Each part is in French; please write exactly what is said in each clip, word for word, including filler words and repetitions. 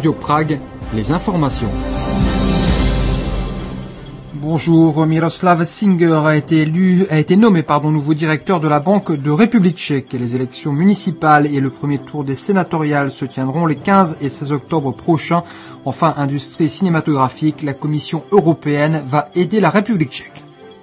Radio Prague, les informations. Bonjour, Miroslav Singer a été élu, a été nommé, pardon, nouveau directeur de la Banque de République tchèque. Les élections municipales et le premier tour des sénatoriales se tiendront les quinze et seize octobre prochains. Enfin, industrie cinématographique, la Commission européenne va aider la République tchèque.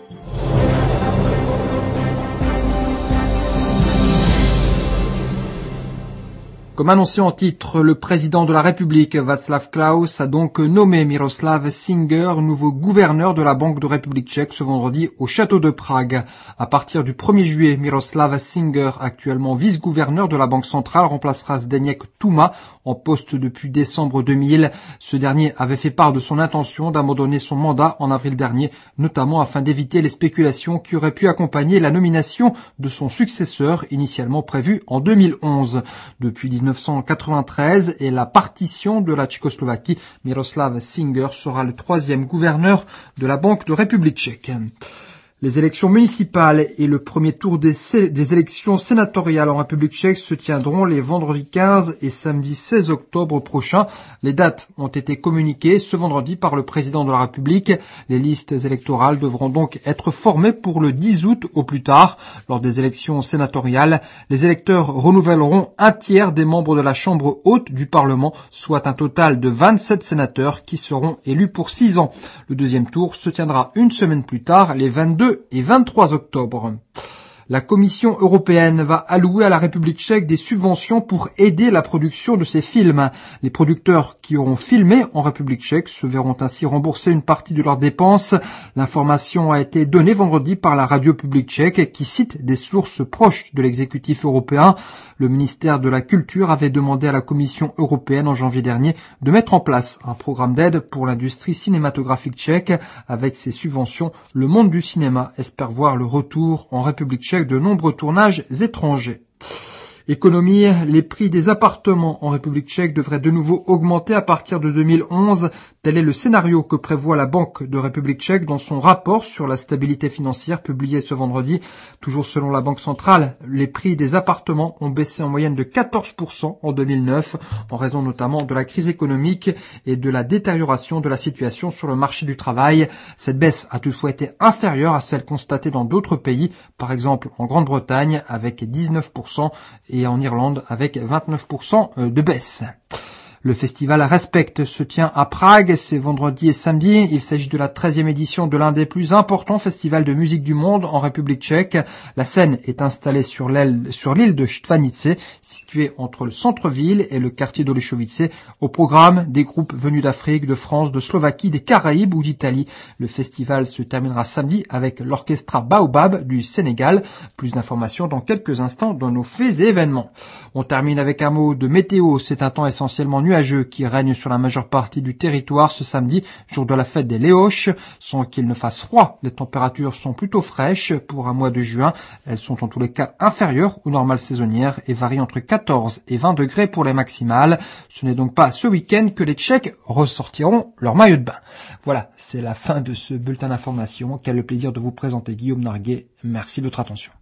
Comme annoncé en titre, le président de la République, Václav Klaus, a donc nommé Miroslav Singer nouveau gouverneur de la Banque de République tchèque ce vendredi au château de Prague. À partir du premier juillet, Miroslav Singer, actuellement vice-gouverneur de la Banque centrale, remplacera Zdeněk Tuma en poste depuis décembre deux mille. Ce dernier avait fait part de son intention d'abandonner son mandat en avril dernier, notamment afin d'éviter les spéculations qui auraient pu accompagner la nomination de son successeur, initialement prévue en deux mille onze. Depuis dix-neuf cent quatre-vingt-treize et la partition de la Tchécoslovaquie, Miroslav Singer sera le troisième gouverneur de la Banque de République tchèque. Les élections municipales et le premier tour des, des élections sénatoriales en République tchèque se tiendront les vendredis quinze et samedi seize octobre prochains. Les dates ont été communiquées ce vendredi par le président de la République. Les listes électorales devront donc être formées pour le dix août au plus tard. Lors des élections sénatoriales, les électeurs renouvelleront un tiers des membres de la Chambre haute du Parlement, soit un total de vingt-sept sénateurs qui seront élus pour six ans. Le deuxième tour se tiendra une semaine plus tard, les vingt-deux et vingt-trois octobre. La Commission européenne va allouer à la République tchèque des subventions pour aider la production de ses films. Les producteurs qui auront filmé en République tchèque se verront ainsi rembourser une partie de leurs dépenses. L'information a été donnée vendredi par la radio publique tchèque qui cite des sources proches de l'exécutif européen. Le ministère de la Culture avait demandé à la Commission européenne en janvier dernier de mettre en place un programme d'aide pour l'industrie cinématographique tchèque. Avec ces subventions, le monde du cinéma espère voir le retour en République tchèque de nombreux tournages étrangers. Économie, les prix des appartements en République tchèque devraient de nouveau augmenter à partir de deux mille onze. Tel est le scénario que prévoit la Banque de République tchèque dans son rapport sur la stabilité financière publié ce vendredi. Toujours selon la Banque centrale, les prix des appartements ont baissé en moyenne de quatorze pour cent en deux mille neuf, en raison notamment de la crise économique et de la détérioration de la situation sur le marché du travail. Cette baisse a toutefois été inférieure à celle constatée dans d'autres pays, par exemple en Grande-Bretagne avec dix-neuf pour cent et en Irlande avec vingt-neuf pour cent de baisse. Le festival Respect se tient à Prague, c'est vendredi et samedi. Il s'agit de la treizième édition de l'un des plus importants festivals de musique du monde en République tchèque. La scène est installée sur l'aile, sur l'île de Štvanice, située entre le centre-ville et le quartier d'Olešovice. Au programme, des groupes venus d'Afrique, de France, de Slovaquie, des Caraïbes ou d'Italie. Le festival se terminera samedi avec l'orchestra Baobab du Sénégal. Plus d'informations dans quelques instants dans nos faits et événements. On termine avec un mot de météo. C'est un temps essentiellement nuageux qui règne sur la majeure partie du territoire ce samedi, jour de la fête des Léoches. Sans qu'il ne fasse froid, les températures sont plutôt fraîches pour un mois de juin. Elles sont en tous les cas inférieures aux normales saisonnières et varient entre quatorze et vingt degrés pour les maximales. Ce n'est donc pas ce week-end que les Tchèques ressortiront leur maillot de bain. Voilà, c'est la fin de ce bulletin d'information. Quel le plaisir de vous présenter Guillaume Narguet. Merci de votre attention.